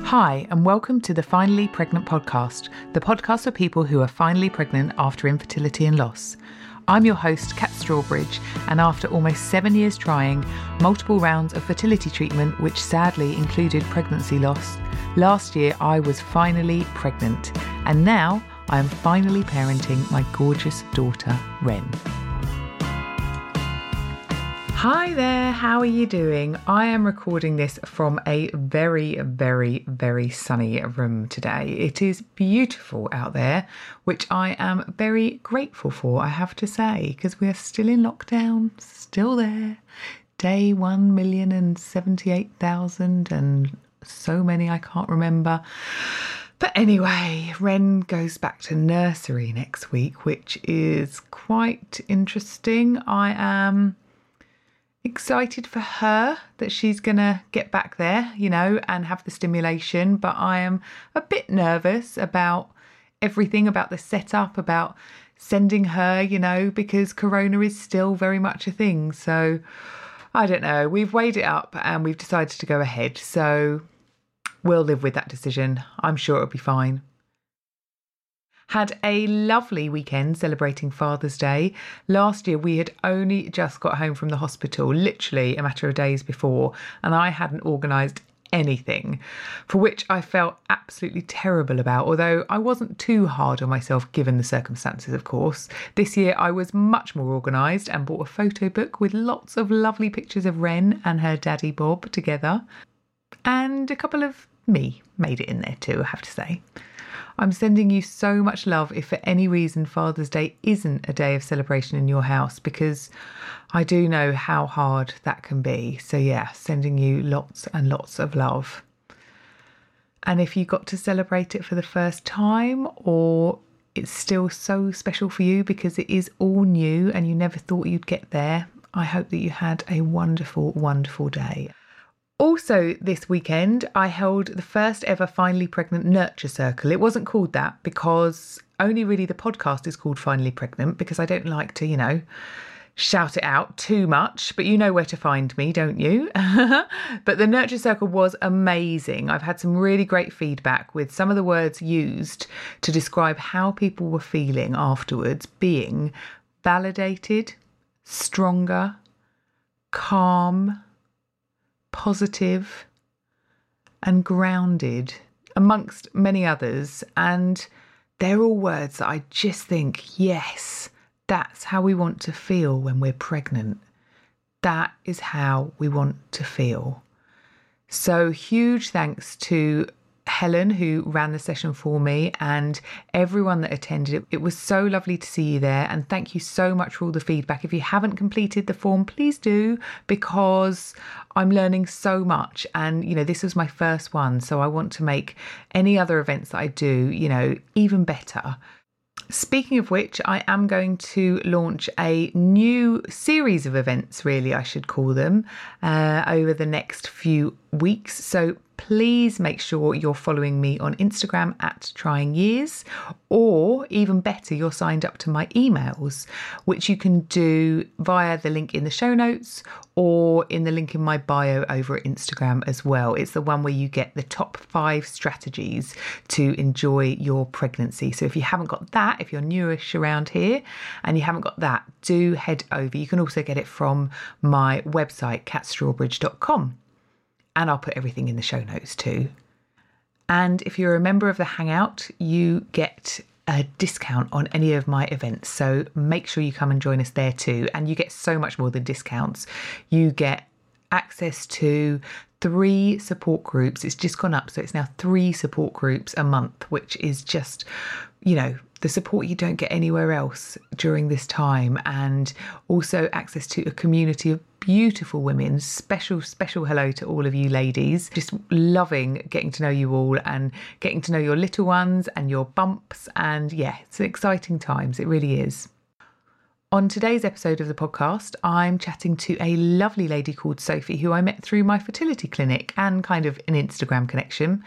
Hi, and welcome to the Finally Pregnant podcast, the podcast for people who are finally pregnant after infertility and loss. I'm your host, Kat Strawbridge, and after almost 7 years trying multiple rounds of fertility treatment, which sadly included pregnancy loss, last year I was finally pregnant, and now I am finally parenting my gorgeous daughter, Wren. Hi there, how are you doing? I am recording this from a very, very, very sunny room today. It is beautiful out there, which I am very grateful for, I have to say, because we are still in lockdown, still there. Day 1,078,000 and so many I can't remember. But anyway, Wren goes back to nursery next week, which is quite interesting. I am excited for her that she's gonna get back there, and have the stimulation, but I am a bit nervous about everything, about the setup, about sending her, because corona is still very much a thing. So I don't know, we've weighed it up and we've decided to go ahead, so we'll live with that decision. I'm sure it'll be fine. Had a lovely weekend celebrating Father's Day. Last year we had only just got home from the hospital, literally a matter of days before, and I hadn't organised anything, for which I felt absolutely terrible about, although I wasn't too hard on myself given the circumstances, of course. This year I was much more organised and bought a photo book with lots of lovely pictures of Wren and her daddy Bob together, and a couple of me made it in there too, I have to say. I'm sending you so much love if for any reason Father's Day isn't a day of celebration in your house, because I do know how hard that can be. So yeah, sending you lots and lots of love. And if you got to celebrate it for the first time, or it's still so special for you because it is all new and you never thought you'd get there, I hope that you had a wonderful, wonderful day. Also this weekend, I held the first ever Finally Pregnant Nurture Circle. It wasn't called that because only really the podcast is called Finally Pregnant, because I don't like to, shout it out too much, but you know where to find me, don't you? But the Nurture Circle was amazing. I've had some really great feedback with some of the words used to describe how people were feeling afterwards, being validated, stronger, calm, positive and grounded, amongst many others. And they're all words that I just think, yes, that's how we want to feel when we're pregnant. That is how we want to feel. So huge thanks to Helen, who ran the session for me, and everyone that attended it. It was so lovely to see you there, and thank you so much for all the feedback. If you haven't completed the form, please do, because I'm learning so much, and this was my first one, so I want to make any other events that I do, even better. Speaking of which, I am going to launch a new series of events, really I should call them, over the next few weeks. So please make sure you're following me on Instagram at Trying Years, or even better, you're signed up to my emails, which you can do via the link in the show notes or in the link in my bio over at Instagram as well. It's the one where you get the top 5 strategies to enjoy your pregnancy. So if you haven't got that, if you're newish around here and you haven't got that, do head over. You can also get it from my website, katstrawbridge.com. And I'll put everything in the show notes too. And if you're a member of the Hangout, you get a discount on any of my events. So make sure you come and join us there too. And you get so much more than discounts. You get access to 3 support groups. It's just gone up. So it's now 3 support groups a month, which is just, the support you don't get anywhere else during this time. And also access to a community of beautiful women. Special hello to all of you ladies. Just loving getting to know you all and getting to know your little ones and your bumps. And yeah, it's exciting times. It really is. On today's episode of the podcast, I'm chatting to a lovely lady called Sophie, who I met through my fertility clinic and kind of an Instagram connection.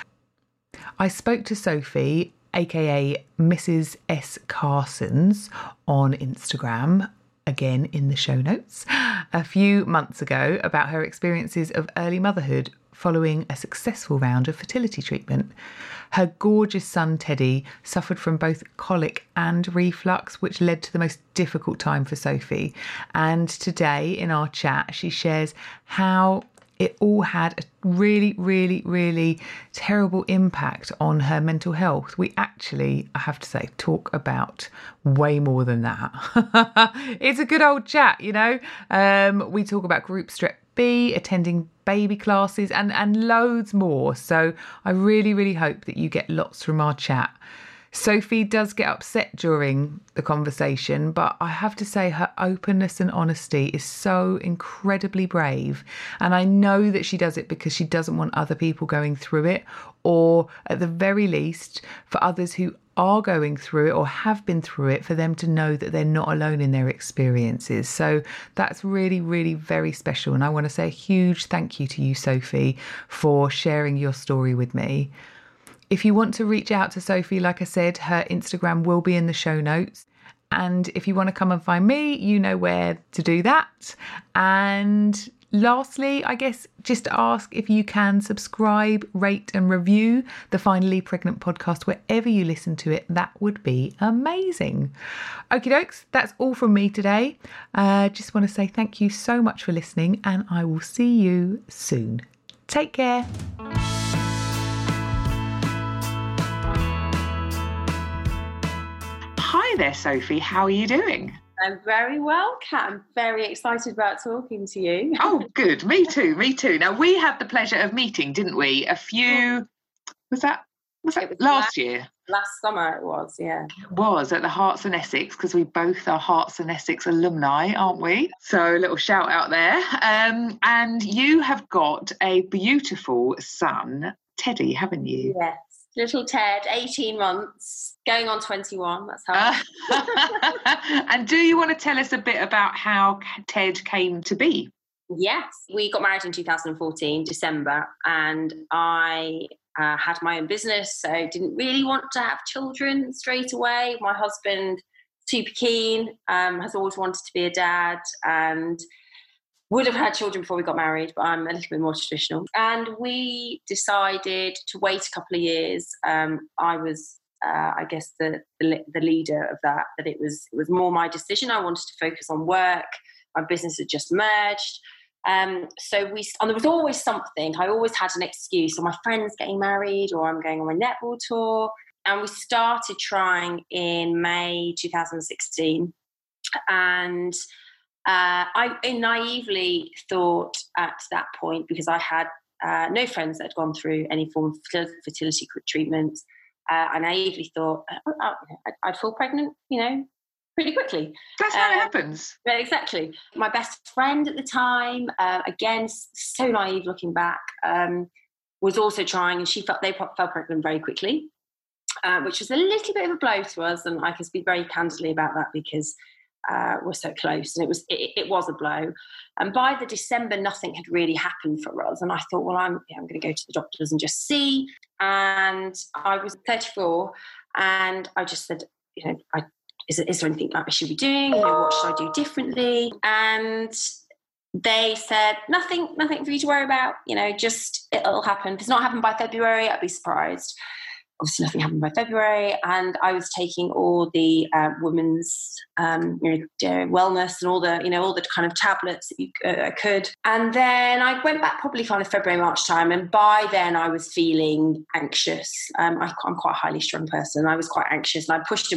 I spoke to Sophie, aka Mrs. S. Carsons, on Instagram, again in the show notes, a few months ago, about her experiences of early motherhood following a successful round of fertility treatment. Her gorgeous son, Teddy, suffered from both colic and reflux, which led to the most difficult time for Sophie. And today in our chat, she shares how it all had a really, really, really terrible impact on her mental health. We actually, I have to say, talk about way more than that. It's a good old chat, you know. We talk about group strep B, attending baby classes, and loads more. So I really, really hope that you get lots from our chat. Sophie does get upset during the conversation, but I have to say her openness and honesty is so incredibly brave. And I know that she does it because she doesn't want other people going through it, or at the very least, for others who are going through it or have been through it, for them to know that they're not alone in their experiences. So that's really, really very special. And I want to say a huge thank you to you, Sophie, for sharing your story with me. If you want to reach out to Sophie, like I said, her Instagram will be in the show notes. And if you want to come and find me, you know where to do that. And lastly, I guess just ask if you can subscribe, rate and review the Finally Pregnant podcast wherever you listen to it. That would be amazing. Okie dokes, that's all from me today. Just want to say thank you so much for listening, and I will see you soon. Take care. Hi there, Sophie. How are you doing? I'm very well, Kat. I'm very excited about talking to you. Oh, good. Me too. Now, we had the pleasure of meeting, didn't we? Was that last year? Last summer it was, yeah. It was at the Hearts and Essex, because we both are Hearts and Essex alumni, aren't we? So a little shout out there. And you have got a beautiful son, Teddy, haven't you? Yes. Little Ted, 18 months, going on 21. That's how. And do you want to tell us a bit about how Ted came to be? Yes, we got married in 2014, December, and I had my own business, so didn't really want to have children straight away. My husband, super keen, has always wanted to be a dad, and would have had children before we got married, but I'm a little bit more traditional. And we decided to wait a couple of years. I was, I guess, the leader of that it was more my decision. I wanted to focus on work. My business had just merged. And there was always something. I always had an excuse. So my friend's getting married, or I'm going on my netball tour. And we started trying in May 2016. And I naively thought at that point, because I had no friends that had gone through any form of fertility treatment, I naively thought I'd fall pregnant, pretty quickly. That's how it happens. Yeah, exactly. My best friend at the time, again, so naive looking back, was also trying, and they fell pregnant very quickly, which was a little bit of a blow to us, and I can speak very candidly about that because we're so close, and it was a blow. And by the December, nothing had really happened for us, and I thought, well, I'm going to go to the doctors and just see. And I was 34, and I just said, is there anything I should be doing? What should I do differently? And they said, nothing for you to worry about. Just it'll happen. If it's not happened by February, I'd be surprised. Obviously, nothing happened by February, and I was taking all the women's wellness and all the kind of tablets that you could. And then I went back probably kind of February, March time, and by then I was feeling anxious. I'm quite a highly strung person. I was quite anxious, and I pushed,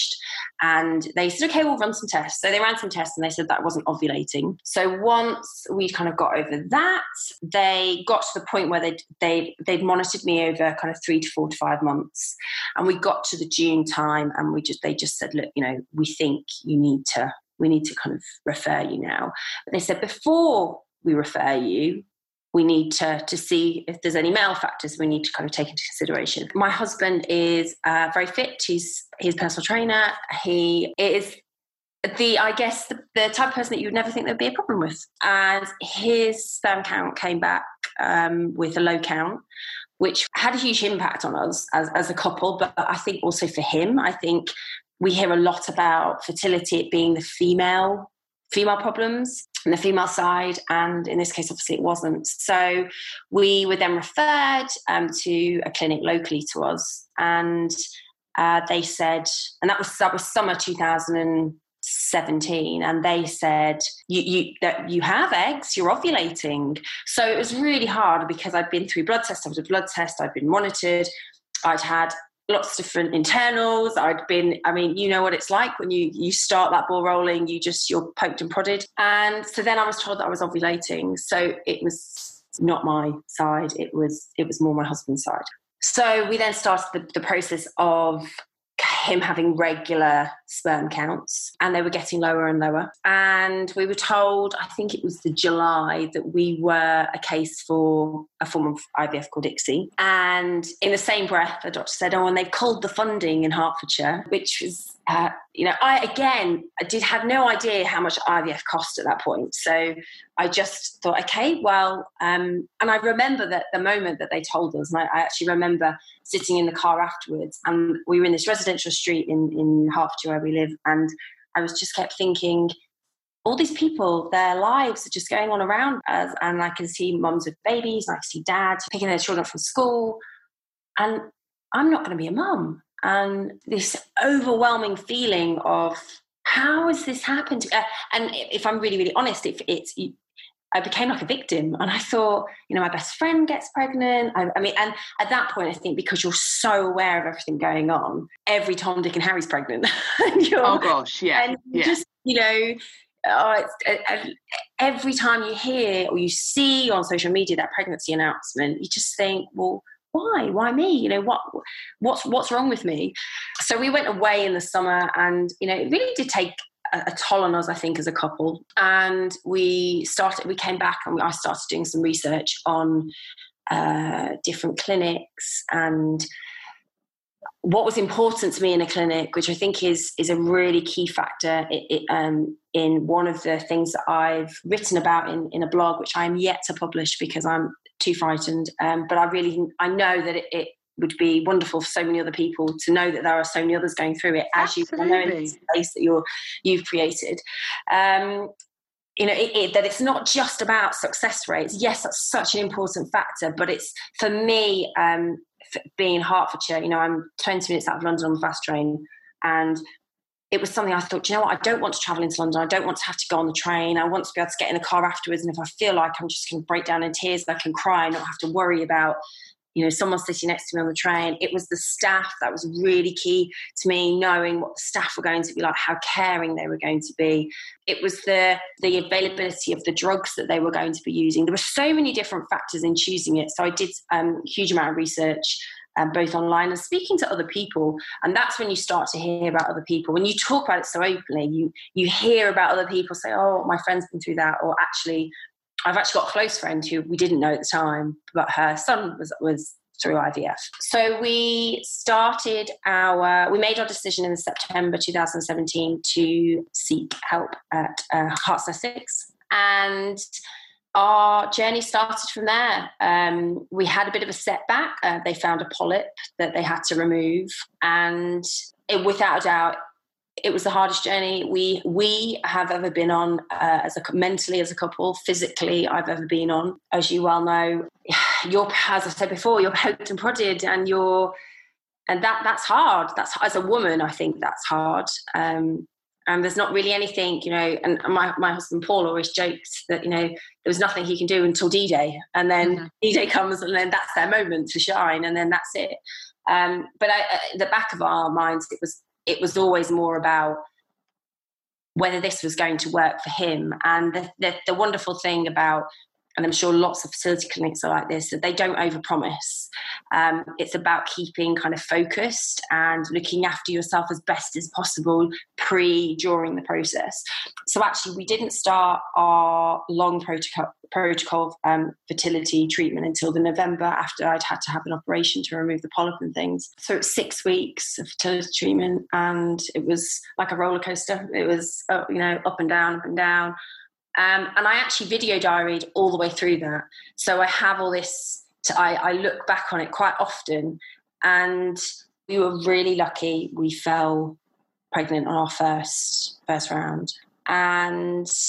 and they said, okay, we'll run some tests. So they ran some tests, and they said that wasn't ovulating. So once we kind of got over that, they got to the point where they'd monitored me over kind of 3 to 4 to 5 months. And we got to the June time, and they just said, look, we think we need to kind of refer you now. But they said, before we refer you, we need to see if there's any male factors we need to kind of take into consideration. My husband is very fit. He's a personal trainer. He is the type of person that you would never think there'd be a problem with. And his sperm count came back with a low count, which had a huge impact on us as a couple, but I think also for him. I think we hear a lot about fertility, it being the female problems. the female side, and in this case, obviously, it wasn't. So we were then referred to a clinic locally to us, and they said, and that was summer 2017, and they said, that you have eggs, you're ovulating. So it was really hard because I'd been through blood tests after blood test, I'd been monitored, I'd had lots of different internals. You know what it's like when you start that ball rolling, you're poked and prodded. And so then I was told that I was ovulating. So it was not my side. It was more my husband's side. So we then started the process of him having regular sperm counts, and they were getting lower and lower. And we were told, I think it was the July, that we were a case for a form of IVF called ICSI. And in the same breath, the doctor said, and they've culled the funding in Hertfordshire, which was, I had no idea how much IVF cost at that point. So I just thought, okay, well, and I remember that the moment that they told us, and I actually remember sitting in the car afterwards, and we were in this residential street in Hertfordshire where we live, and I was just kept thinking, all these people, their lives are just going on around us, and I can see mums with babies, and I can see dads picking their children up from school, and I'm not going to be a mum. And this overwhelming feeling of, how has this happened? And if I'm really, really honest, I became like a victim. And I thought, my best friend gets pregnant. And at that point, I think because you're so aware of everything going on, every Tom, Dick and Harry's pregnant. Oh, gosh, yeah. And just, every time you hear or you see on social media that pregnancy announcement, you just think, well, why me? What's wrong with me? So we went away in the summer, and it really did take a toll on us, I think, as a couple. And we came back, and I started doing some research on different clinics and what was important to me in a clinic, which I think is a really key factor in one of the things that I've written about in a blog, which I am yet to publish because I'm too frightened. But I know that it would be wonderful for so many other people to know that there are so many others going through it, as you know, in this space that you've created. That it's not just about success rates. Yes, that's such an important factor, but it's, for me, being in Hertfordshire, I'm 20 minutes out of London on the fast train, and it was something I thought, I don't want to travel into London. I don't want to have to go on the train. I want to be able to get in a car afterwards, and if I feel like I'm just going to break down in tears, I can cry and not have to worry about someone sitting next to me on the train. It was the staff that was really key to me, knowing what the staff were going to be like, how caring they were going to be. It was the availability of the drugs that they were going to be using. There were so many different factors in choosing it. So I did a huge amount of research, both online and speaking to other people. And that's when you start to hear about other people. When you talk about it so openly, you hear about other people say, oh, my friend's been through that, or I've actually got a close friend who we didn't know at the time, but her son was through IVF. So we made our decision in September 2017 to seek help at Herts Essex. And our journey started from there. We had a bit of a setback. They found a polyp that they had to remove. And without a doubt, it was the hardest journey we have ever been on, mentally as a couple, physically I've ever been on. As you well know, as I said before, you're poked and prodded, and that's hard. That's, as a woman, I think that's hard. And there's not really anything, and my husband Paul always jokes that, there was nothing he can do until D-Day. And then D-Day comes, and then that's their moment to shine, and then that's it. But at the back of our minds, it was always more about whether this was going to work for him. And the wonderful thing about, and I'm sure lots of fertility clinics are like this, that they don't overpromise. It's about keeping kind of focused and looking after yourself as best as possible during the process. So actually, we didn't start our long protocol fertility treatment until the November, after I'd had to have an operation to remove the polyp and things. So it's 6 weeks of fertility treatment, and it was like a roller coaster. It was up and down, up and down. And I actually video diaried all the way through that. So I have all this, I look back on it quite often, and we were really lucky. We fell pregnant on our first round, and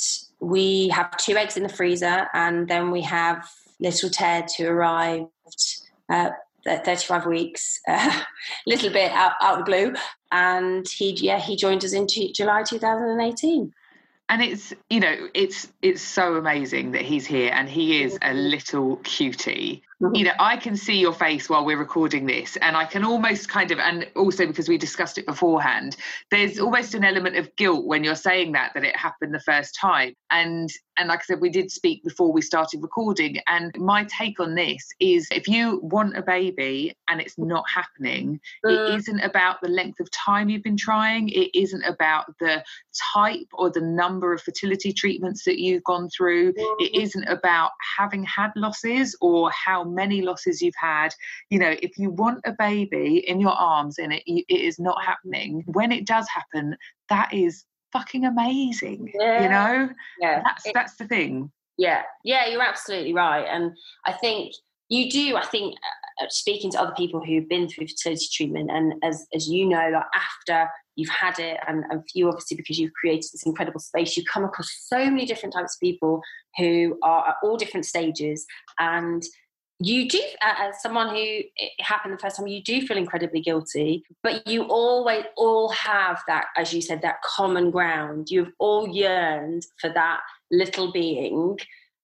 we have 2 eggs in the freezer, and then we have little Ted, who arrived at 35 weeks, a little bit out of the blue, and he joined us in July 2018. And it's so amazing that he's here, and he is a little cutie. I can see your face while we're recording this, and I can almost and also because we discussed it beforehand, there's almost an element of guilt when you're saying that it happened the first time. And like I said, we did speak before we started recording, and my take on this is, if you want a baby and it's not happening, it isn't about the length of time you've been trying. It isn't about the type or the number of fertility treatments that you've gone through. It isn't about having had losses or how many losses you've had. If you want a baby in your arms and it is not happening, when it does happen, that is fucking amazing. That's the thing. You're absolutely right. And I think speaking to other people who've been through fertility treatment, and as you know, like after you've had it, and for you obviously because you've created this incredible space, you come across so many different types of people who are at all different stages, and you do, as someone who it happened the first time, you do feel incredibly guilty, but you always all have that, as you said, that common ground. You've all yearned for that little being,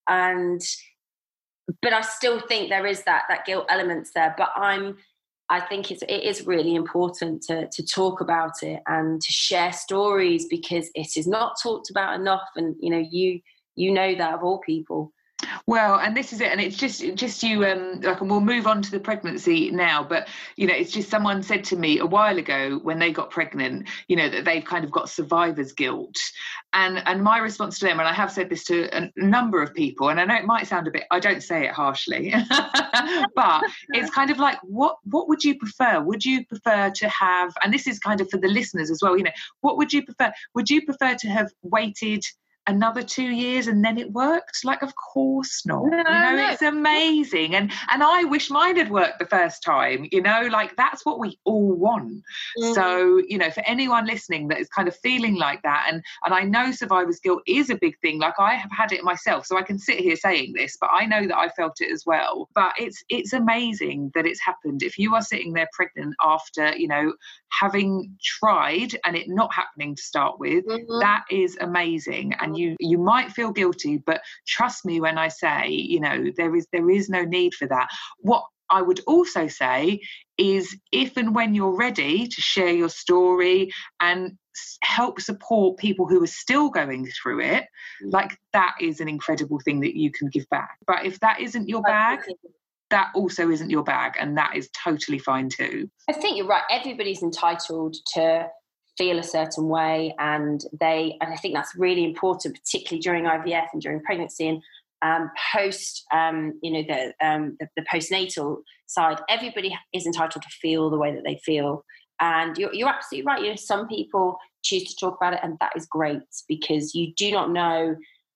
but I still think there is that guilt elements there. But I think it is really important to talk about it and to share stories, because it is not talked about enough, and you know that of all people. Well, and this is it, and it's just you, and we'll move on to the pregnancy now, but it's just, someone said to me a while ago when they got pregnant, that they've kind of got survivor's guilt, and my response to them, and I have said this to a number of people, and I know it might sound a bit, I don't say it harshly, but it's kind of like, what would you prefer? Would you prefer to have, and this is kind of for the listeners as well, what would you prefer? Would you prefer to have waited another 2 years and then it worked? Like, of course not. It's amazing, and I wish mine had worked the first time. That's what we all want. So for anyone listening that is kind of feeling like that, and I know survivor's guilt is a big thing, like I have had it myself, so I can sit here saying this, but I know that I felt it as well. But it's amazing that it's happened. If you are sitting there pregnant after having tried and it not happening to start with, that is amazing. And you might feel guilty, but trust me when I say, there is no need for that. What I would also say is, if and when you're ready to share your story and help support people who are still going through it, like, that is an incredible thing that you can give back. But if that isn't your bag, that also isn't your bag, and that is totally fine too. I think you're right. Everybody's entitled to feel a certain way, and I think that's really important, particularly during IVF and during pregnancy, and post the postnatal side. Everybody is entitled to feel the way that they feel, and you're absolutely right. Some people choose to talk about it, and that is great, because you do not know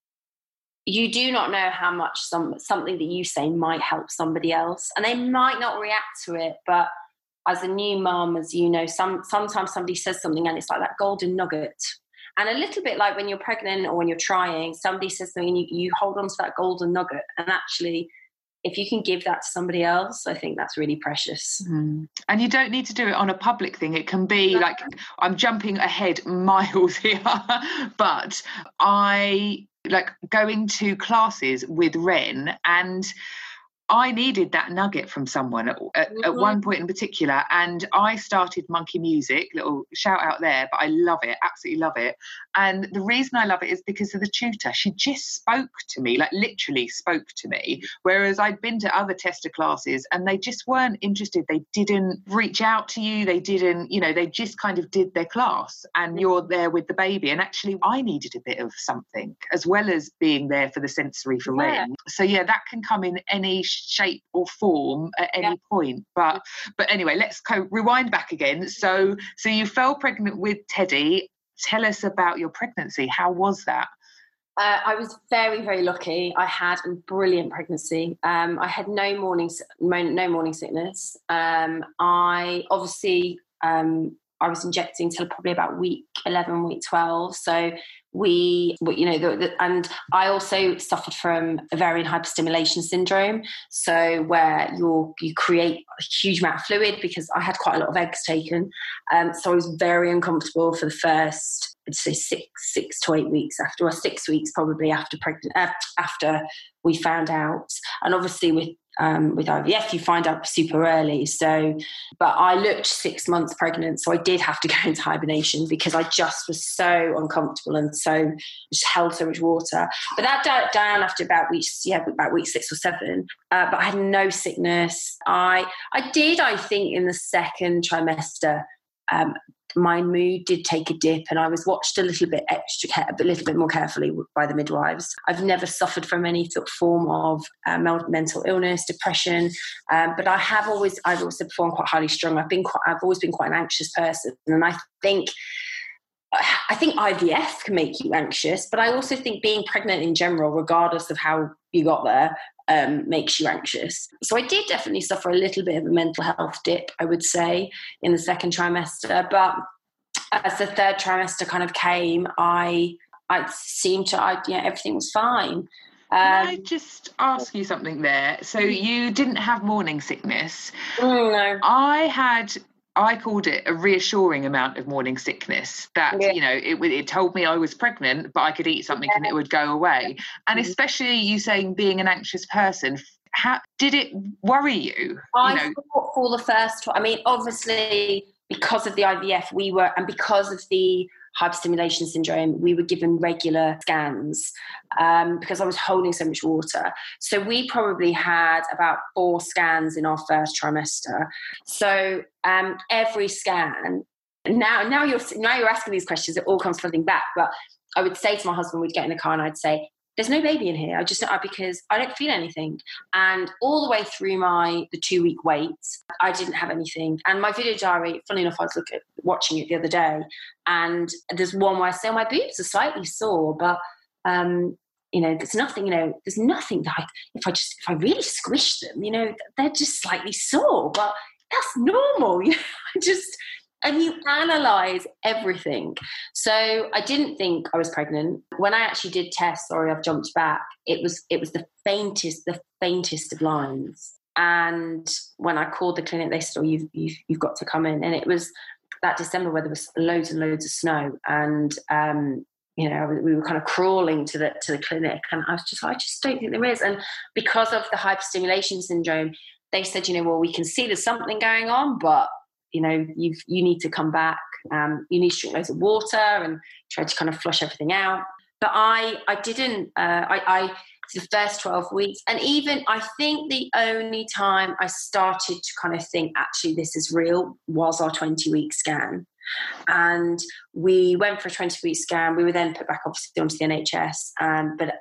how much something that you say might help somebody else, and they might not react to it, but as a new mum, as you know, sometimes somebody says something and it's like that golden nugget. And a little bit like when you're pregnant or when you're trying, somebody says something and you hold on to that golden nugget. And actually, if you can give that to somebody else, I think that's really precious. And you don't need to do it on a public thing. It can be like, I'm jumping ahead miles here, but I like going to classes with Ren, and I needed that nugget from someone at one point in particular, and I started Monkey Music, little shout out there, but I love it, absolutely love it. And the reason I love it is because of the tutor. She just spoke to me, like literally spoke to me, whereas I'd been to other tester classes and they just weren't interested. They didn't reach out to you. They didn't, they just kind of did their class, and you're there with the baby. And actually I needed a bit of something as well as being there for the sensory for Ren. So that can come in any shape or form at any point, but anyway, let's rewind back again. So you fell pregnant with Teddy. Tell us about your pregnancy. How was that? I was very, very lucky. I had a brilliant pregnancy. I had no morning sickness. I I was injecting till probably about week 11, week 12. So and I also suffered from ovarian hyperstimulation syndrome. So where you create a huge amount of fluid, because I had quite a lot of eggs taken. So I was very uncomfortable for the first, I'd say 6 to 8 weeks after, or 6 weeks probably after we found out. And obviously with IVF, you find out super early. So, but I looked 6 months pregnant, so I did have to go into hibernation because I just was so uncomfortable and just held so much water. But that died down after about week 6 or 7. But I had no sickness. I think in the second trimester, my mood did take a dip, and I was watched a little bit more carefully by the midwives. I've never suffered from any sort of form of mental illness, depression, but I've also performed quite highly strung. I've always been quite an anxious person, and I think IVF can make you anxious, but I also think being pregnant in general, regardless of how you got there, makes you anxious. So I did definitely suffer a little bit of a mental health dip, I would say, in the second trimester. But as the third trimester kind of came, everything was fine. Can I just ask you something there? So you didn't have morning sickness. No. I called it a reassuring amount of morning sickness that, it told me I was pregnant, but I could eat something and it would go away. And especially you saying being an anxious person, how did it worry you? I thought for the first, obviously because of the IVF and because of the hyperstimulation syndrome, we were given regular scans because I was holding so much water. So we probably had about 4 scans in our first trimester. So every scan, now you're asking these questions, it all comes flooding back. But I would say to my husband, we'd get in the car and I'd say, there's no baby in here. Because I don't feel anything. And all the way through the 2-week wait, I didn't have anything. And my video diary, funny enough, I was watching it the other day, and there's one where I say my boobs are slightly sore, but there's nothing. There's nothing that if I really squish them, they're just slightly sore, but that's normal. And you analyse everything. So I didn't think I was pregnant. When I actually did test, I've jumped back, it was the faintest of lines. And when I called the clinic, they said, you've got to come in. And it was that December where there was loads and loads of snow. And, we were kind of crawling to the clinic. And I just don't think there is. And because of the hyperstimulation syndrome, they said, we can see there's something going on, but you need to come back. You need to drink loads of water and try to kind of flush everything out. But I didn't. The first 12 weeks, and even I think the only time I started to kind of think actually this is real was our 20-week scan. And we went for a 20-week scan. We were then put back obviously onto the NHS. But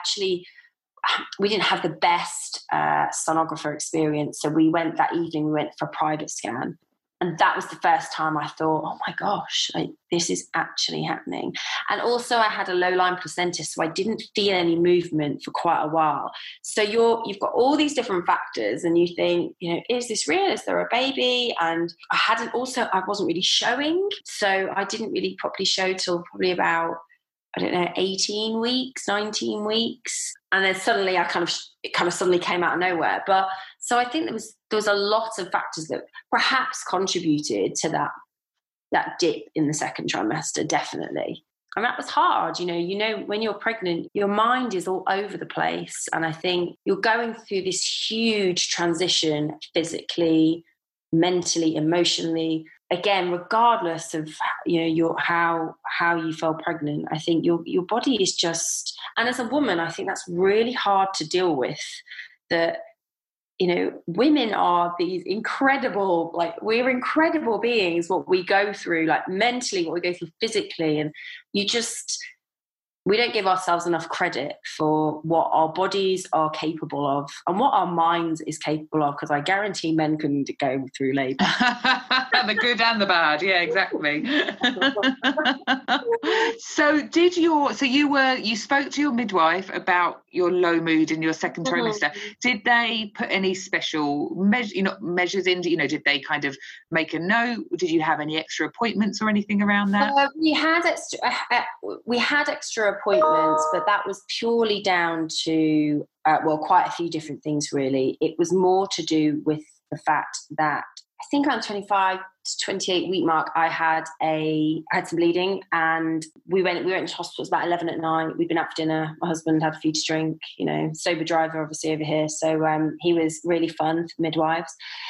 we didn't have the best sonographer experience. So we went for a private scan. And that was the first time I thought, oh my gosh, this is actually happening. And also I had a low-lying placenta, so I didn't feel any movement for quite a while. So you've got all these different factors and you think, is this real? Is there a baby? And I wasn't really showing. So I didn't really properly show till probably about, 18 weeks, 19 weeks. And then suddenly it kind of suddenly came out of nowhere. But so I think there was a lot of factors that perhaps contributed to that dip in the second trimester, definitely. And that was hard. When you're pregnant, your mind is all over the place. And I think you're going through this huge transition physically, mentally, emotionally. Again, regardless of how you fell pregnant, I think your body is just, and as a woman, I think that's really hard to deal with. That women are these incredible, we're incredible beings. What we go through, mentally, what we go through physically, and you just we don't give ourselves enough credit for what our bodies are capable of and what our minds is capable of, because I guarantee men couldn't go through labour. The good and the bad, yeah, exactly. So you spoke to your midwife about your low mood in your second trimester. Did they put any special measures in? Did they kind of make a note? Did you have any extra appointments or anything around that? We had extra appointments, but that was purely down to quite a few different things, really. It was more to do with the fact that I think around 25 to 28 week mark, I had some bleeding, and we went to hospital. It was about 11 at night. We'd been out for dinner. My husband had a few to drink, sober driver obviously over here. So he was really fun for midwives.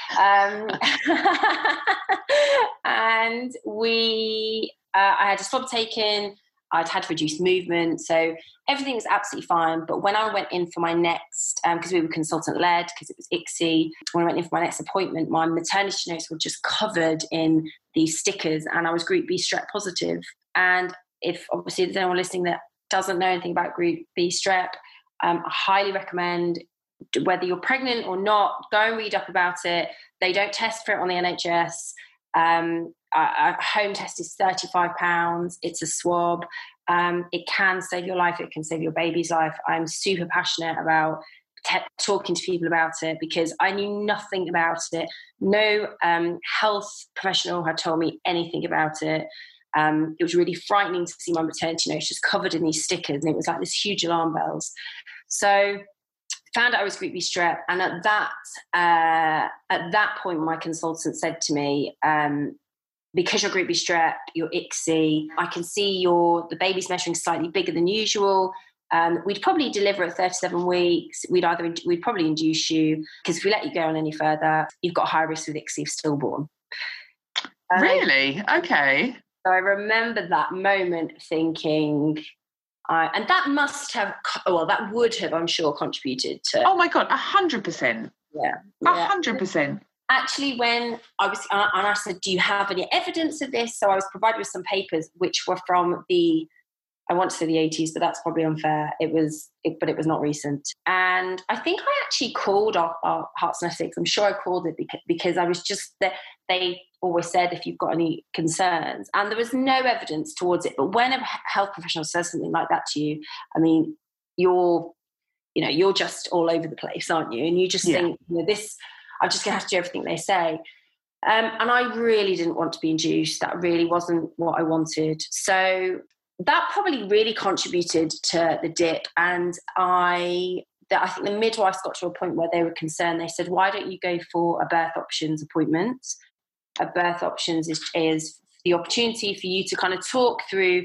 And I had a swab taken. I'd had reduced movement, so everything was absolutely fine. But when I went in for my next, because we were consultant-led, because it was ICSI, when I went in for my next appointment, my maternity notes were just covered in these stickers, and I was Group B strep positive. And if obviously there's anyone listening that doesn't know anything about Group B strep, I highly recommend, whether you're pregnant or not, go and read up about it. They don't test for it on the NHS. A home test is £35. It's a swab. It can save your life. It can save your baby's life. I'm super passionate about talking to people about it, because I knew nothing about it. No health professional had told me anything about it. It was really frightening to see my maternity notes just covered in these stickers, and it was like this huge alarm bells. So found out I was Group B strep, and at that point, my consultant said to me, because you're Group B strep, you're ICSI, I can see the baby's measuring slightly bigger than usual. We'd probably deliver at 37 weeks. We'd probably induce you, because if we let you go on any further, you've got high risk with ICSI if stillborn. Really? Okay. So I remember that moment thinking, and that that would have, I'm sure, contributed to. Oh my God, 100%. Yeah. 100%. Actually, when I was, and I said, do you have any evidence of this? So I was provided with some papers which were from I want to say the 80s, but that's probably unfair. But it was not recent. And I think I actually called our Hearts and Essex. I'm sure I called it because I was just that they always said, if you've got any concerns, and there was no evidence towards it. But when a health professional says something like that to you, I mean, you're just all over the place, aren't you? And you just think, this, I'm just going to have to do everything they say. And I really didn't want to be induced. That really wasn't what I wanted. So that probably really contributed to the dip. And I think the midwives got to a point where they were concerned. They said, why don't you go for a birth options appointment? A birth options is the opportunity for you to kind of talk through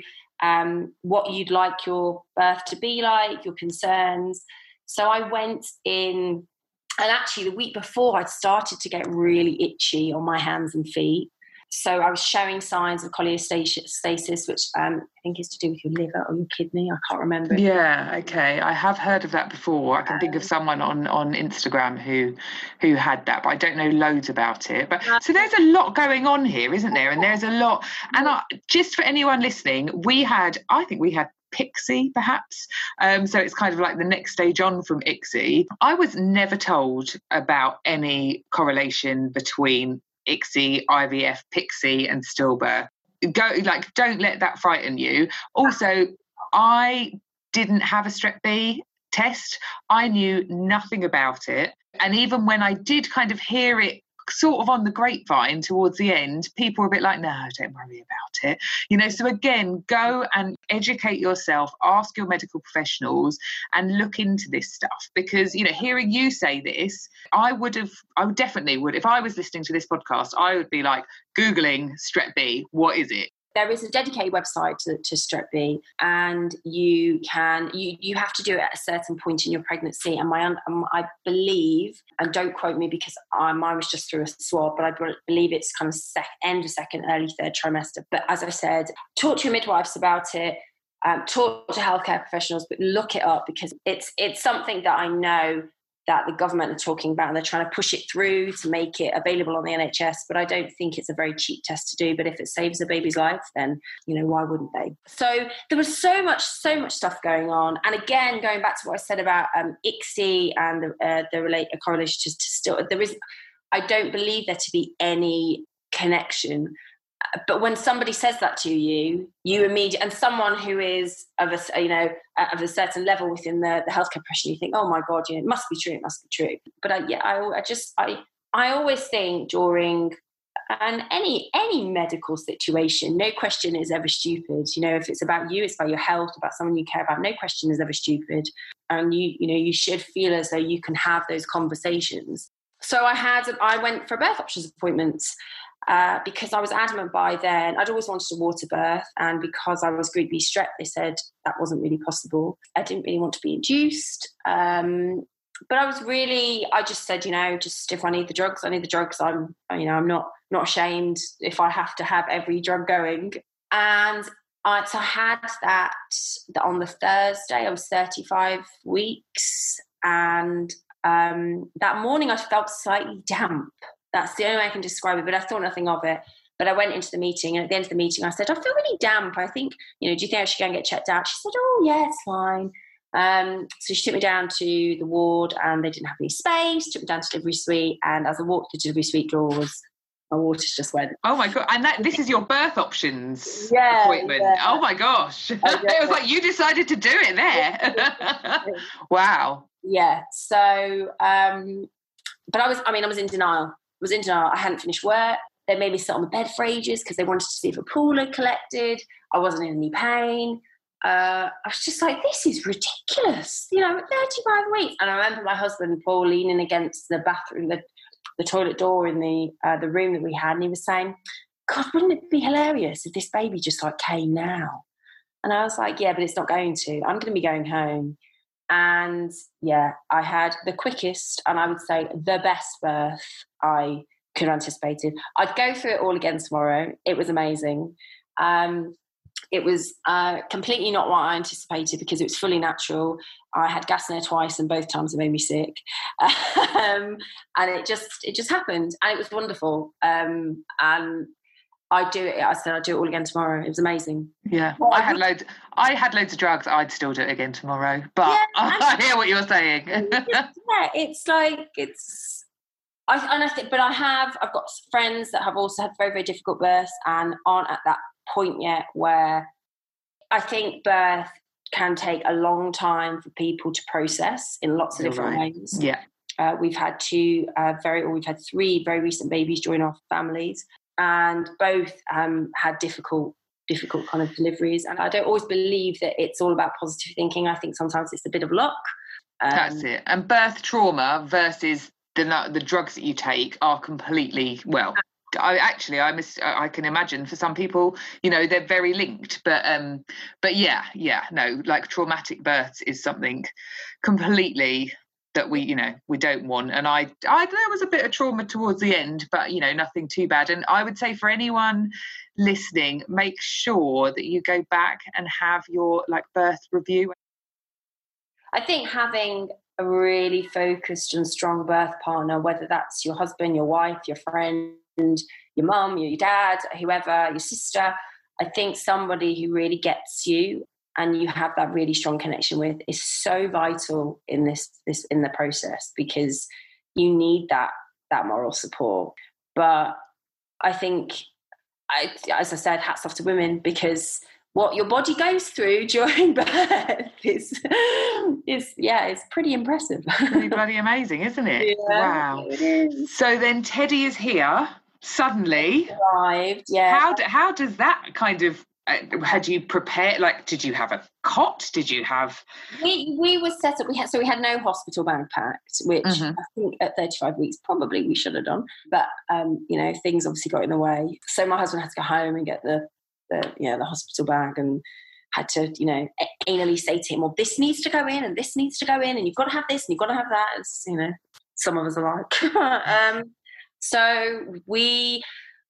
what you'd like your birth to be like, your concerns. So I went in, and actually the week before I'd started to get really itchy on my hands and feet. So I was showing signs of cholestasis, which I think is to do with your liver or your kidney. I can't remember. Yeah, okay. I have heard of that before. I can think of someone on Instagram who had that, but I don't know loads about it. But so there's a lot going on here, isn't there? And there's a lot. And just for anyone listening, I think we had PICSI, perhaps. So it's kind of like the next stage on from ICSI. I was never told about any correlation between ICSI, IVF, PICSI and stillbirth. Don't let that frighten you. Also, I didn't have a strep B test. I knew nothing about it. And even when I did kind of hear it sort of on the grapevine towards the end, people were a bit like, no, don't worry about it. So again, go and educate yourself, ask your medical professionals and look into this stuff, because, hearing you say this, I would definitely would, if I was listening to this podcast, I would be like, Googling strep B, what is it? There is a dedicated website to strep B, and you have to do it at a certain point in your pregnancy. And I believe, and don't quote me because mine was just through a swab, but I believe it's kind of end of second, early third trimester. But as I said, talk to your midwives about it. Talk to healthcare professionals, but look it up, because it's something that I know that the government are talking about, and they're trying to push it through to make it available on the NHS. But I don't think it's a very cheap test to do. But if it saves a baby's life, then, why wouldn't they? So there was so much stuff going on. And again, going back to what I said about ICSI and the correlation to still, I don't believe there to be any connection. But when somebody says that to you, you immediately, and someone who is of a certain level within the healthcare profession, you think, oh my God, it must be true. But I always think during any medical situation, no question is ever stupid. If it's about you, it's about your health, about someone you care about. No question is ever stupid, and you should feel as though you can have those conversations. So I went for a birth options appointment. Because I was adamant by then, I'd always wanted a water birth, and because I was group B strep, they said that wasn't really possible. I didn't really want to be induced, but I just said, just if I need the drugs, I need the drugs. I'm not ashamed if I have to have every drug going. And I had that on the Thursday. I was 35 weeks, and that morning I felt slightly damp. That's the only way I can describe it, but I thought nothing of it. But I went into the meeting, and at the end of the meeting, I said, I feel really damp. I think, do you think I should go and get checked out? She said, oh, yeah, it's fine. So she took me down to the ward, and they didn't have any space, took me down to delivery suite, and as I walked the delivery suite doors, my waters just went. Oh, my God. And this is your birth options appointment. Yeah. Oh, my gosh. It was like you decided to do it there. Wow. Yeah. So, but I was in denial. I hadn't finished work. They made me sit on the bed for ages because they wanted to see if a pool had collected. I wasn't in any pain. I was just like, this is ridiculous. 35 weeks. And I remember my husband, Paul, leaning against the bathroom, the toilet door in the room that we had, and he was saying, God, wouldn't it be hilarious if this baby just came now? And I was like, yeah, but it's not going to. I'm going to be going home. And yeah, I had the quickest, and I would say the best birth I could have anticipated. I'd go through it all again tomorrow. It was amazing. It was completely not what I anticipated because it was fully natural. I had gas in there twice, and both times it made me sick. And it just happened, and it was wonderful. And I'd do it all again tomorrow. It was amazing. Yeah. Well, I had loads of drugs. I'd still do it again tomorrow. But yeah, I hear what you're saying. I've got friends that have also had very, very difficult births and aren't at that point yet where I think birth can take a long time for people to process in lots of different ways. Yeah. We've had three very recent babies join our families, and both had difficult kind of deliveries. And I don't always believe that it's all about positive thinking. I think sometimes it's a bit of luck. That's it. And birth trauma versus the drugs that you take are completely, well, I can imagine for some people, they're very linked, but traumatic births is something completely that we don't want. And I there was a bit of trauma towards the end, but nothing too bad. And I would say for anyone listening, make sure that you go back and have your birth review. I think having a really focused and strong birth partner, whether that's your husband, your wife, your friend, your mum, your dad, whoever, your sister, I think somebody who really gets you and you have that really strong connection with is so vital in this in the process, because you need that moral support. But I think, as I said, hats off to women, because what your body goes through during birth is pretty impressive. Pretty bloody amazing, isn't it? Yeah, wow. It is. So then Teddy is here suddenly. Arrived, yeah. How does that kind of had you prepared? Did you have a cot? Did you have? We were set up. We had no hospital bag packed, which I think at 35 weeks probably we should have done. But things obviously got in the way. So my husband had to go home and get the hospital bag, and had to anally say to him, well, this needs to go in and this needs to go in, and you've got to have this and you've got to have that. It's, some of us are like. So we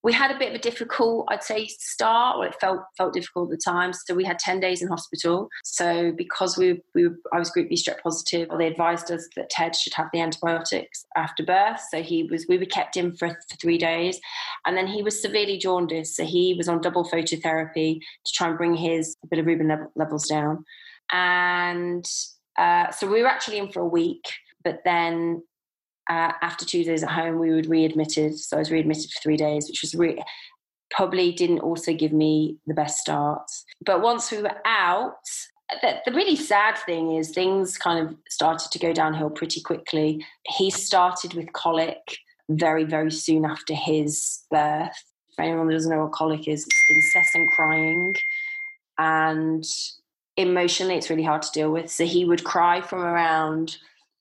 We had a bit of a difficult, I'd say, start. Well, it felt difficult at the time. So we had 10 days in hospital. So because I was group B strep positive, they advised us that Ted should have the antibiotics after birth. So we were kept in for 3 days. And then he was severely jaundiced. So he was on double phototherapy to try and bring his bilirubin levels down. And so we were actually in for a week. But then after 2 days at home, we were readmitted. So I was readmitted for 3 days, which was probably didn't also give me the best start. But once we were out, the really sad thing is things kind of started to go downhill pretty quickly. He started with colic very, very soon after his birth. For anyone who doesn't know what colic is, it's incessant crying. And emotionally, it's really hard to deal with. So he would cry from around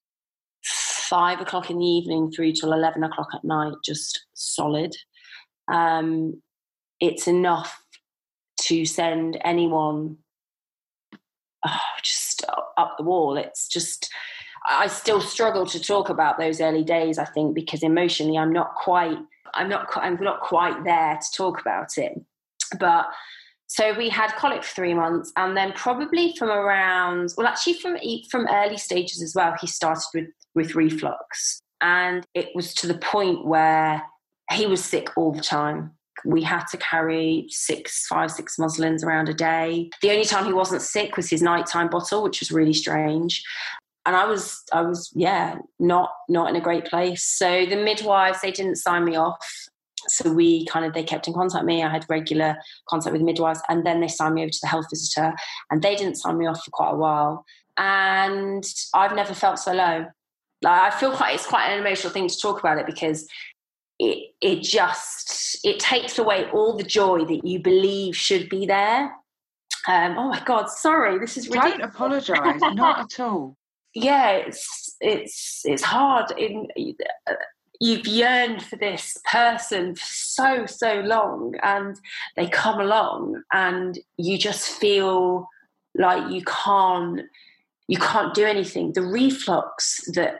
5 o'clock in the evening through till 11 o'clock at night, just solid. It's enough to send anyone just up the wall. It's just, I still struggle to talk about those early days, I think, because emotionally I'm not quite there to talk about it. But so we had colic for 3 months, and then probably from early stages as well, he started with reflux. And it was to the point where he was sick all the time. We had to carry 5, 6 muslins around a day. The only time he wasn't sick was his nighttime bottle, which was really strange. And I was not in a great place. So the midwives, they didn't sign me off. So they kept in contact with me. I had regular contact with midwives, and then they signed me over to the health visitor, and they didn't sign me off for quite a while. And I've never felt so low. I feel it's quite an emotional thing to talk about it, because it takes away all the joy that you believe should be there. Oh my God, sorry, this is ridiculous. Don't apologise, not at all. Yeah, it's hard. You've yearned for this person for so long, and they come along, and you just feel like you can't do anything. The reflux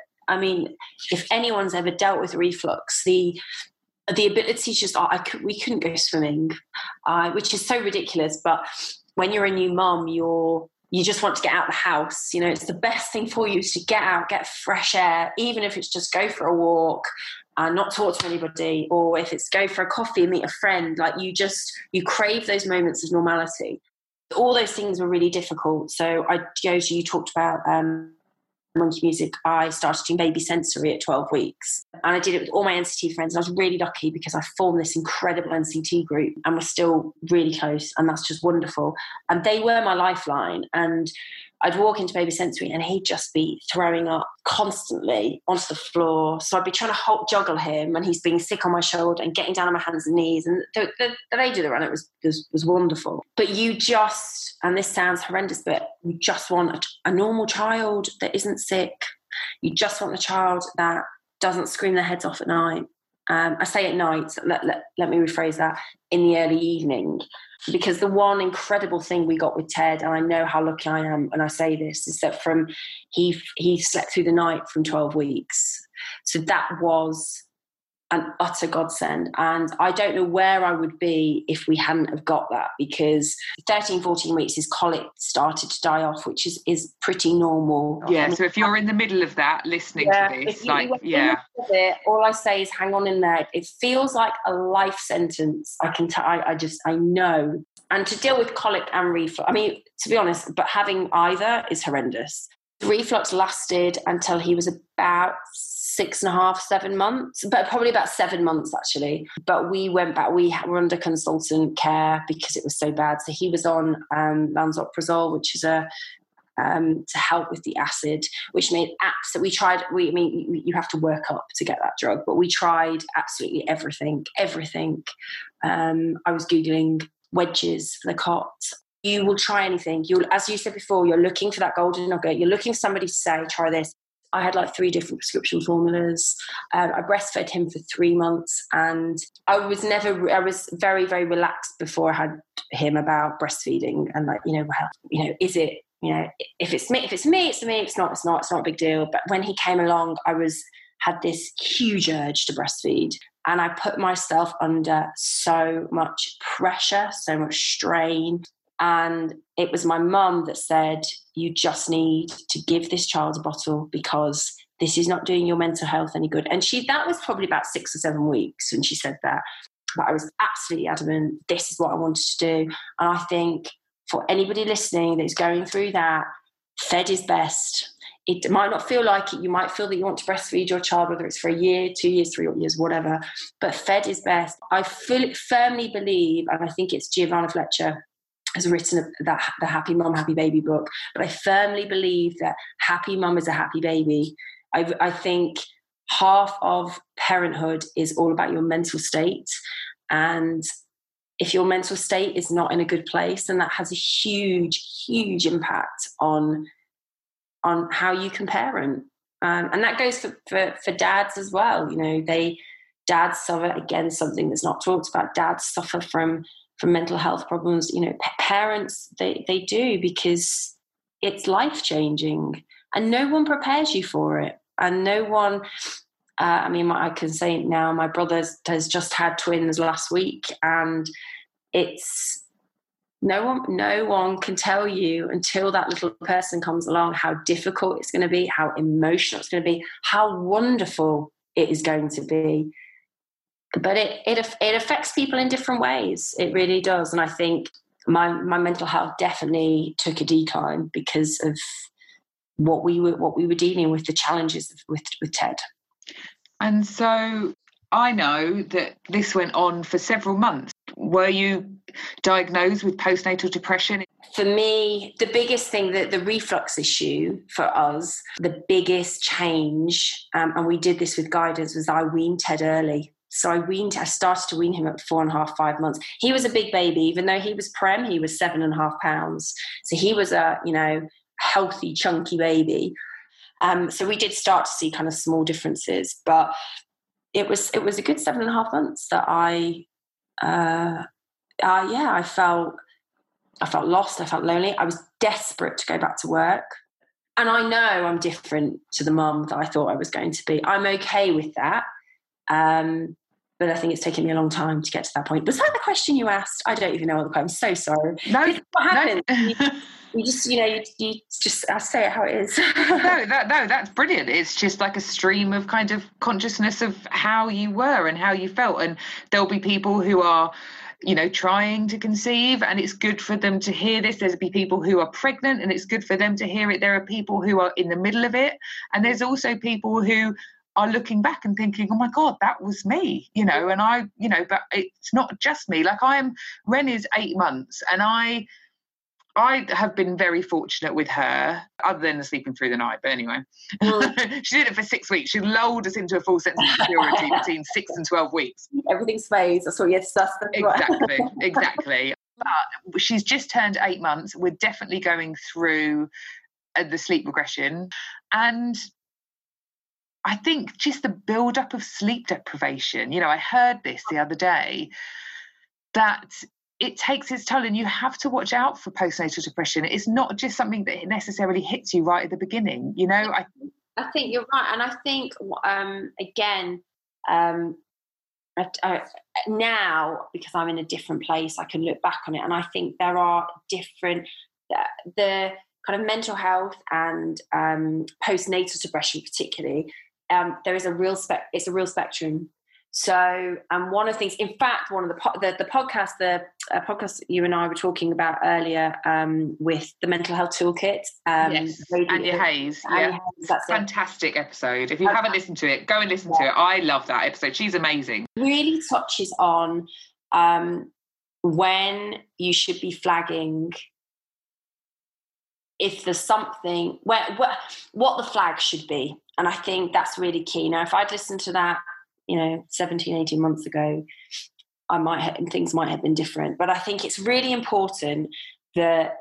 if anyone's ever dealt with reflux, the ability just, we couldn't go swimming, which is so ridiculous. But when you're a new mum, you just want to get out of the house. It's the best thing for you is to get out, get fresh air, even if it's just go for a walk and not talk to anybody, or if it's go for a coffee and meet a friend. You crave those moments of normality. All those things were really difficult. So you talked about Monkey Music. I started doing baby sensory at 12 weeks, and I did it with all my NCT friends. And I was really lucky because I formed this incredible NCT group, and we're still really close, and that's just wonderful. And they were my lifeline. And I'd walk into baby sensory, and he'd just be throwing up constantly onto the floor. So I'd be trying to juggle him, and he's being sick on my shoulder and getting down on my hands and knees. And the lady that ran it was wonderful. But you just, and this sounds horrendous, but you just want a normal child that isn't sick. You just want a child that doesn't scream their heads off at night. I say at night, let me rephrase that, in the early evening. Because the one incredible thing we got with Ted, and I know how lucky I am when I say this, is that he slept through the night from 12 weeks. So that was an utter godsend. And I don't know where I would be if we hadn't have got that, because 13, 14 weeks his colic started to die off, which is pretty normal. Yeah, so if you're in the middle of that, listening to this, all I say is hang on in there. It feels like a life sentence. I know. And to deal with colic and reflux, to be honest, but having either is horrendous. The reflux lasted until he was about 6.5, 7 months, but probably about 7 months actually. But we went back, we were under consultant care because it was so bad. So he was on lansoprazole, which is to help with the acid, which made you have to work up to get that drug, but we tried absolutely everything. I was Googling wedges for the cot. You will try anything. As you said before, you're looking for that golden nugget. You're looking for somebody to say, try this. I had 3 different prescription formulas. I breastfed him for 3 months, and I was very, very relaxed before I had him about breastfeeding, and is it, if it's me, it's me. If it's not, it's not a big deal. But when he came along, I was had this huge urge to breastfeed. And I put myself under so much pressure, so much strain. And it was my mum that said, you just need to give this child a bottle because this is not doing your mental health any good. And that was probably about 6 or 7 weeks when she said that. But I was absolutely adamant, this is what I wanted to do. And I think for anybody listening that's going through that, fed is best. It might not feel like it. You might feel that you want to breastfeed your child, whether it's for a year, 2 years, 3 years, whatever. But fed is best. I firmly believe, and I think it's Giovanna Fletcher has written the Happy Mum, Happy Baby book, but I firmly believe that happy mum is a happy baby. I think half of parenthood is all about your mental state. And if your mental state is not in a good place, then that has a huge, huge impact on how you can parent. And that goes for dads as well. You know, dads suffer, again, something that's not talked about. Dads suffer from mental health problems. You know, parents, they do, because it's life-changing and no one prepares you for it. And no one, I can say it now, my brother has just had twins last week, and it's no one can tell you until that little person comes along how difficult it's going to be, how emotional it's going to be, how wonderful it is going to be. But it affects people in different ways. It really does. And I think my mental health definitely took a decline because of what we were dealing with, the challenges with Ted. And so I know that this went on for several months. Were you diagnosed with postnatal depression? For me, the biggest thing, the reflux issue for us, the biggest change, and we did this with guidance, was I weaned Ted early. So I started to wean him at 4.5, 5 months. He was a big baby, even though he was prem, he was 7.5 pounds. So he was a, healthy, chunky baby. So we did start to see kind of small differences, but it was a good 7.5 months that I felt lost. I felt lonely. I was desperate to go back to work. And I know I'm different to the mum that I thought I was going to be. I'm okay with that. But I think it's taken me a long time to get to that point. Was that the question you asked? I don't even know what the question. I'm so sorry. No, what happened? No. You just, you just, I say it how it is. No, that's brilliant. It's just like a stream of kind of consciousness of how you were and how you felt. And there'll be people who are, trying to conceive, and it's good for them to hear this. There's be people who are pregnant, and it's good for them to hear it. There are people who are in the middle of it. And there's also people who are looking back and thinking, oh my God, that was me, and I, but it's not just me. Like Ren is 8 months, and I have been very fortunate with her, other than the sleeping through the night. But anyway, she did it for 6 weeks. She lulled us into a full sense of security between 6 and 12 weeks. Everything's phased. That's what you discussed. Exactly. But she's just turned 8 months. We're definitely going through the sleep regression. And I think just the build-up of sleep deprivation. I heard this the other day, that it takes its toll, and you have to watch out for postnatal depression. It's not just something that necessarily hits you right at the beginning. I think you're right. And I think, now, because I'm in a different place, I can look back on it. And I think there are different, the kind of mental health and postnatal depression particularly, there is it's a real spectrum. So, one of the things, in fact, one of the podcast you and I were talking about earlier, with the mental health toolkit, yes, Anya Hayes, yeah, that's a fantastic episode. If you haven't listened to it, go and listen to it. I love that episode. She's amazing. Really touches on when you should be flagging, if there's something what the flag should be, and I think that's really key. Now, if I'd listened to that 17, 18 months ago, things might have been different. But I think it's really important that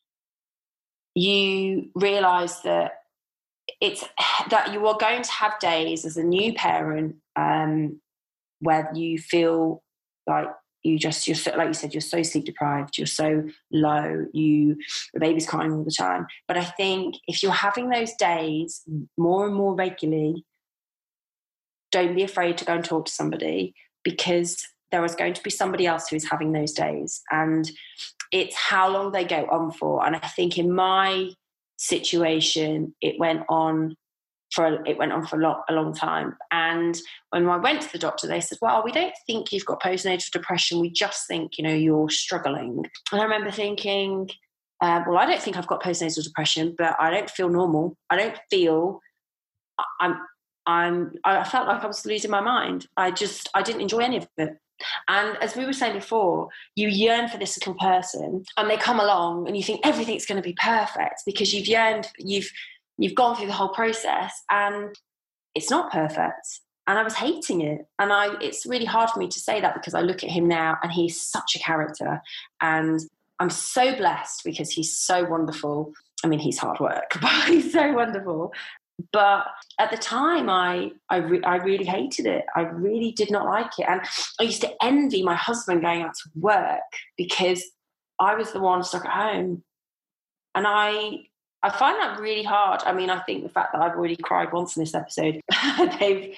you realise that that you are going to have days as a new parent where you feel like you're so, like you said, you're so sleep deprived, you're so low, the baby's crying all the time. But I think if you're having those days more and more regularly, don't be afraid to go and talk to somebody, because there is going to be somebody else who's having those days, and it's how long they go on for. And I think in my situation, it went on for a long time. And when I went to the doctor, they said, well, we don't think you've got postnatal depression. We just think, you're struggling. And I remember thinking, well, I don't think I've got postnatal depression, but I don't feel normal. I don't feel I felt like I was losing my mind. I didn't enjoy any of it. And as we were saying before, you yearn for this little person, and they come along and you think everything's going to be perfect because you've gone through the whole process, and it's not perfect. And I was hating it. And it's really hard for me to say that, because I look at him now and he's such a character, and I'm so blessed because he's so wonderful. I mean, he's hard work, but he's so wonderful. But at the time, I really hated it. I really did not like it. And I used to envy my husband going out to work, because I was the one stuck at home. And I find that really hard. I mean, I think the fact that I've already cried once in this episode, I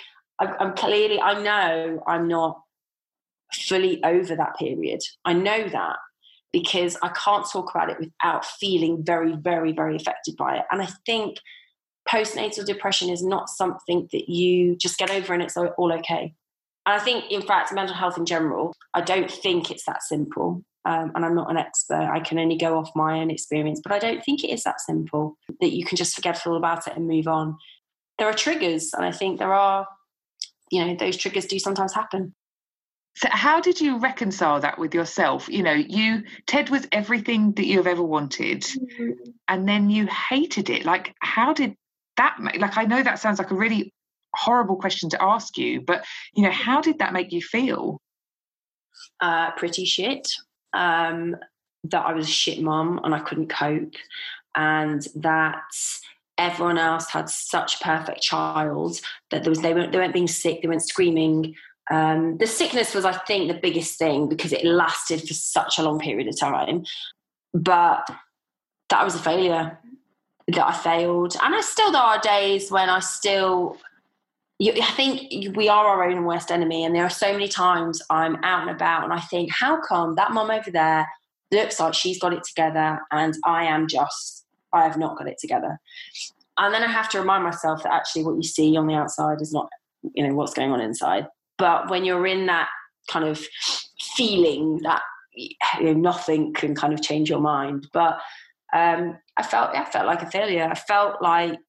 know I'm not fully over that period. I know that, because I can't talk about it without feeling very, very, very affected by it. And I think postnatal depression is not something that you just get over and it's all okay. And I think, in fact, mental health in general, I don't think it's that simple. And I'm not an expert. I can only go off my own experience. But I don't think it is that simple, that you can just forget all about it and move on. There are triggers, and I think there are, those triggers do sometimes happen. So how did you reconcile that with yourself? Ted was everything that you've ever wanted, and then you hated it. Like, how did that make, I know that sounds like a really horrible question to ask you, but, how did that make you feel? Pretty shit. That I was a shit mum and I couldn't cope, and that everyone else had such a perfect child that they weren't being sick, they weren't screaming. The sickness was, I think, the biggest thing, because it lasted for such a long period of time. But that was a failure, that I failed. And there are days when I think we are our own worst enemy. And there are so many times I'm out and about and I think, how come that mum over there looks like she's got it together and I have not got it together. And then I have to remind myself that actually what you see on the outside is not, what's going on inside. But when you're in that kind of feeling that nothing can kind of change your mind. But I felt like a failure. I felt like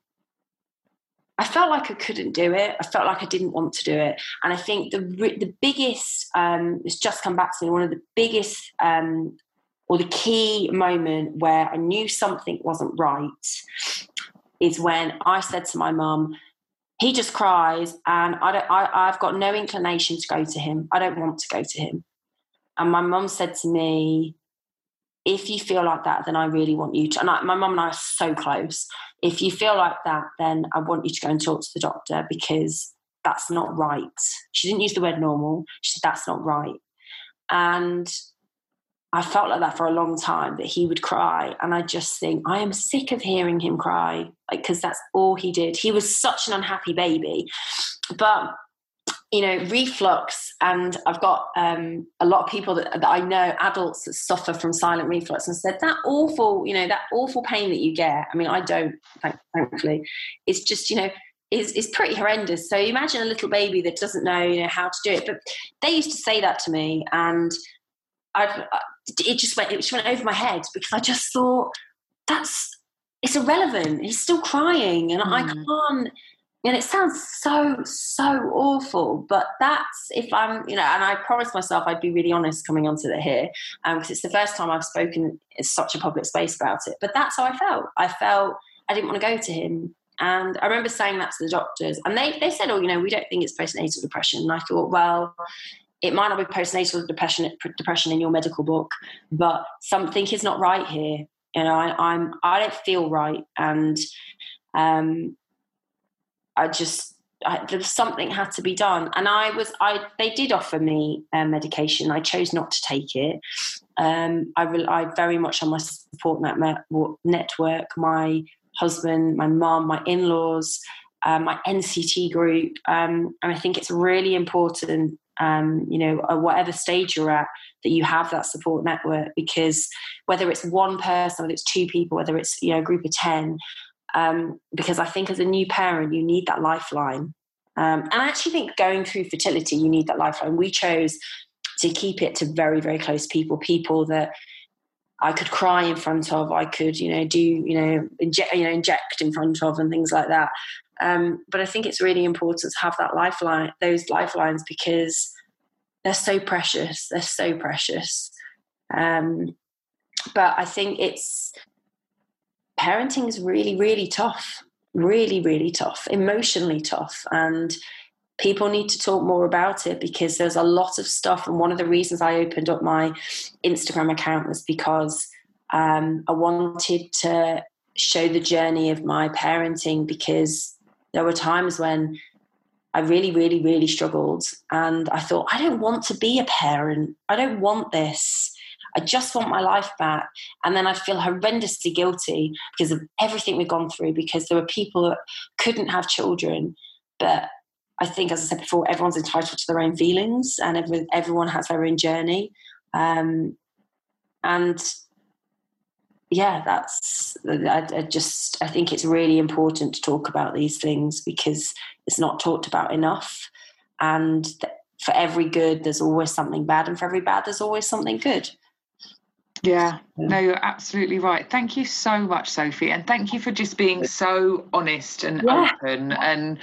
I couldn't do it. I felt like I didn't want to do it. And I think the biggest, it's just come back to me, one of the biggest or the key moment where I knew something wasn't right is when I said to my mum, he just cries and I've got no inclination to go to him. I don't want to go to him. And my mum said to me, if you feel like that, then I really want you to, and my mum and I are so close. If you feel like that, then I want you to go and talk to the doctor because that's not right. She didn't use the word normal. She said, that's not right. And I felt like that for a long time, that he would cry. And I just think, I am sick of hearing him cry, because that's all he did. He was such an unhappy baby. But, reflux, and I've got a lot of people that I know, adults that suffer from silent reflux, and said that awful pain that you get. I mean, I don't, thankfully. It's just, is pretty horrendous. So imagine a little baby that doesn't know, how to do it. But they used to say that to me, and it just went over my head, because I just thought, it's irrelevant. He's still crying, and I can't. And it sounds so awful, but that's, if I'm, and I promised myself I'd be really honest coming onto it here, because it's the first time I've spoken in such a public space about it. But that's how I felt. I felt I didn't want to go to him. And I remember saying that to the doctors, and they said, we don't think it's postnatal depression. And I thought, well, it might not be postnatal depression in your medical book, but something is not right here. I don't feel right. And something had to be done. And they did offer me medication. I chose not to take it. I relied very much on my support network, my husband, my mum, my in-laws. my NCT group. And I think it's really important, at whatever stage you're at, that you have that support network, because whether it's one person, whether it's two people, whether it's, a group of 10, because I think as a new parent, you need that lifeline. And I actually think going through fertility, you need that lifeline. We chose to keep it to very, very close people that I could cry in front of, I could, inject in front of and things like that. But I think it's really important to have that lifeline, those lifelines, because they're so precious. They're so precious. But I think parenting is really, really tough, really, really tough, emotionally tough. And people need to talk more about it, because there's a lot of stuff. And one of the reasons I opened up my Instagram account was because I wanted to show the journey of my parenting, because there were times when I really, really, really struggled. And I thought, I don't want to be a parent. I don't want this. I just want my life back. And then I'd feel horrendously guilty because of everything we've gone through, because there were people that couldn't have children. But I think, as I said before, everyone's entitled to their own feelings, and everyone has their own journey. And yeah, I think it's really important to talk about these things, because it's not talked about enough. And for every good, there's always something bad, and for every bad, there's always something good. Yeah, no, you're absolutely right. Thank you so much, Sophie. And thank you for just being so honest and open. And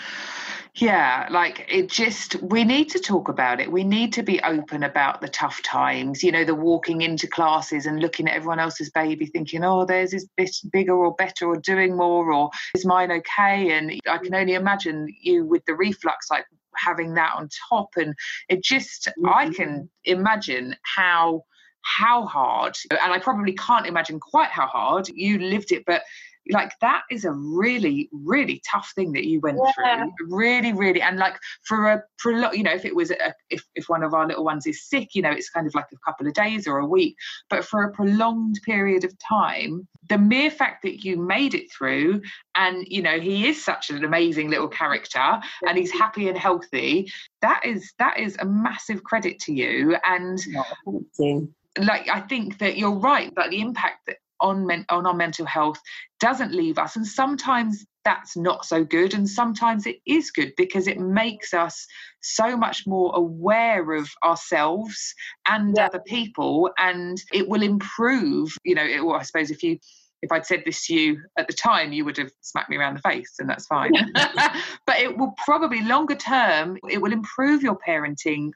we need to talk about it. We need to be open about the tough times, the walking into classes and looking at everyone else's baby thinking, oh, theirs is bigger or better or doing more, or is mine okay? And I can only imagine you with the reflux, like having that on top. And it just, I can imagine how hard, and I probably can't imagine quite how hard you lived it, but like that is a really, really tough thing that you went through. Really, really. And like for a if it was if one of our little ones is sick, it's kind of like a couple of days or a week, but for a prolonged period of time, the mere fact that you made it through, and he is such an amazing little character and he's happy and healthy, that is a massive credit to you. And thank you. Like, I think that you're right, that the impact that on our mental health doesn't leave us, and sometimes that's not so good, and sometimes it is good, because it makes us so much more aware of ourselves and other people, and it will improve. I suppose if I'd said this to you at the time, you would have smacked me around the face, and that's fine. But it will probably, longer term, it will improve your parenting.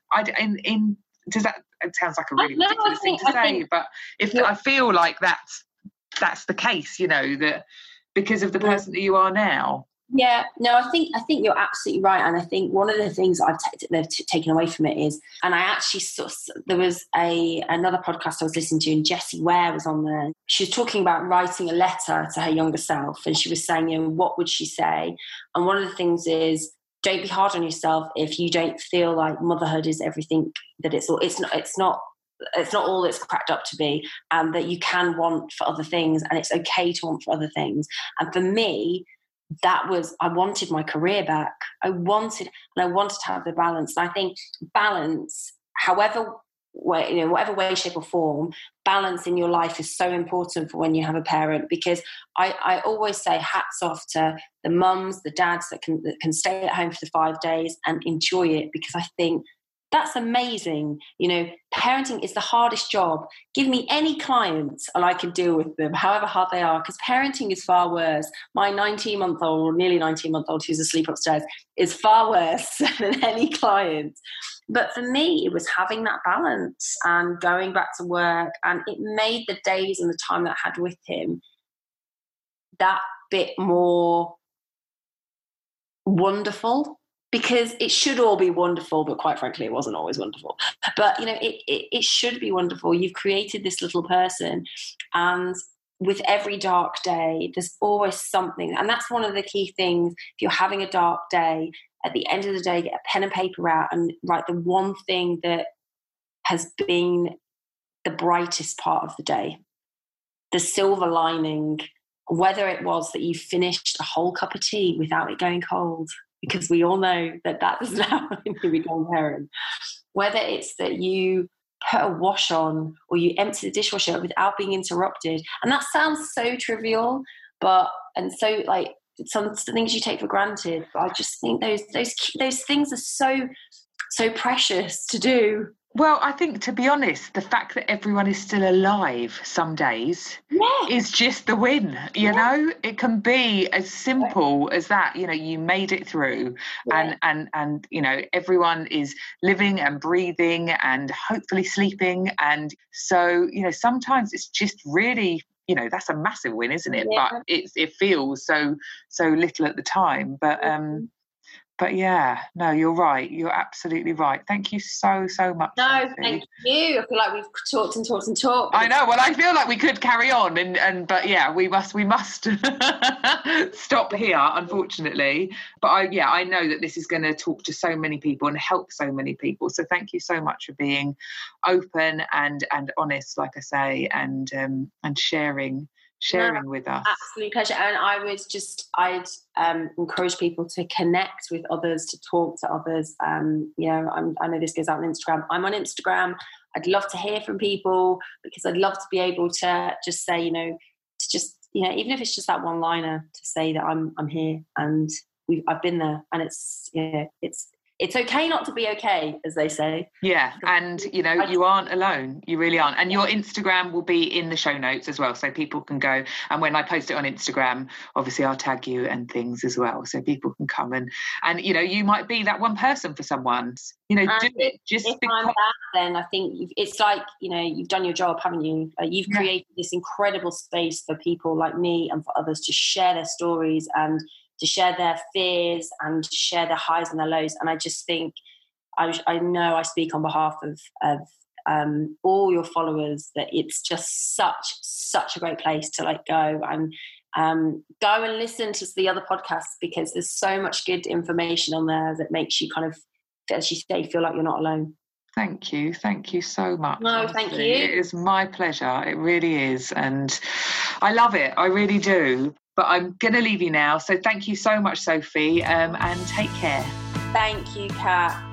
Does that? It sounds like a really ridiculous thing to say, but I feel like that's the case, that because of the person that you are now. Yeah, no, I think you're absolutely right. And I think one of the things they've taken away from it is, and I actually there was another podcast I was listening to, and Jessie Ware was on there. She was talking about writing a letter to her younger self, and she was saying, what would she say? And one of the things is, don't be hard on yourself if you don't feel like motherhood is everything that it's all. It's not all it's cracked up to be, and that you can want for other things, and it's okay to want for other things. And for me, I wanted my career back. I wanted to have the balance. And I think balance, whatever way, shape or form, balance in your life is so important for when you have a parent, because I always say hats off to the mums, the dads that can stay at home for the 5 days and enjoy it, because I think that's amazing. Parenting is the hardest job. Give me any clients and I can deal with them, however hard they are, because parenting is far worse. My 19-month-old, nearly 19-month-old, who's asleep upstairs, is far worse than any client. But for me, it was having that balance and going back to work, and it made the days and the time that I had with him that bit more wonderful. Because it should all be wonderful, but quite frankly, it wasn't always wonderful. But, it should be wonderful. You've created this little person, and with every dark day, there's always something. And that's one of the key things. If you're having a dark day, at the end of the day, get a pen and paper out and write the one thing that has been the brightest part of the day, the silver lining, whether it was that you finished a whole cup of tea without it going cold, because we all know that doesn't happen when you become a parent, whether it's that you put a wash on or you empty the dishwasher without being interrupted. And that sounds so trivial, and so like some things you take for granted. But I just think those things are so precious to do. Well, I think, to be honest, the fact that everyone is still alive some days is just the win. You know, it can be as simple as that. You know, you made it through, and you know, everyone is living and breathing and hopefully sleeping. And so, you know, sometimes it's just really, you know, that's a massive win, isn't it? Yeah. But it feels so little at the time. But yeah, no, you're right. You're absolutely right. Thank you so much. No, Sophie. thank you. I feel like we've talked and talked and talked. I know. Well, I feel like we could carry on, but yeah, we must stop here, unfortunately. But I know that this is going to talk to so many people and help so many people. So thank you so much for being open and honest, like I say, and sharing with us. Absolute pleasure. And I'd encourage people to connect with others, to talk to others. You know, I know this goes out on Instagram. I'm on Instagram. I'd love to hear from people, because I'd love to be able to just say, you know, even if it's just that one liner, to say that I'm here and I've been there, and it's okay not to be okay, as they say. Yeah, and you know, you aren't alone. You really aren't. And your Instagram will be in the show notes as well, so people can go. And when I post it on Instagram, obviously I'll tag you and things as well, so people can come and you know, you might be that one person for someone. You know, do it just if because. I'm that, then I think it's like, you know, you've done your job, haven't you? You've created this incredible space for people like me and for others to share their stories and to share their fears and to share their highs and their lows. And I just think, I know I speak on behalf of all your followers, that it's just such a great place to like go and listen to the other podcasts, because there's so much good information on there that makes you kind of, as you say, feel like you're not alone. Thank you so much. No, honestly. thank you. It is my pleasure. It really is, and I love it. I really do. But I'm going to leave you now. So thank you so much, Sophie, and take care. Thank you, Kat.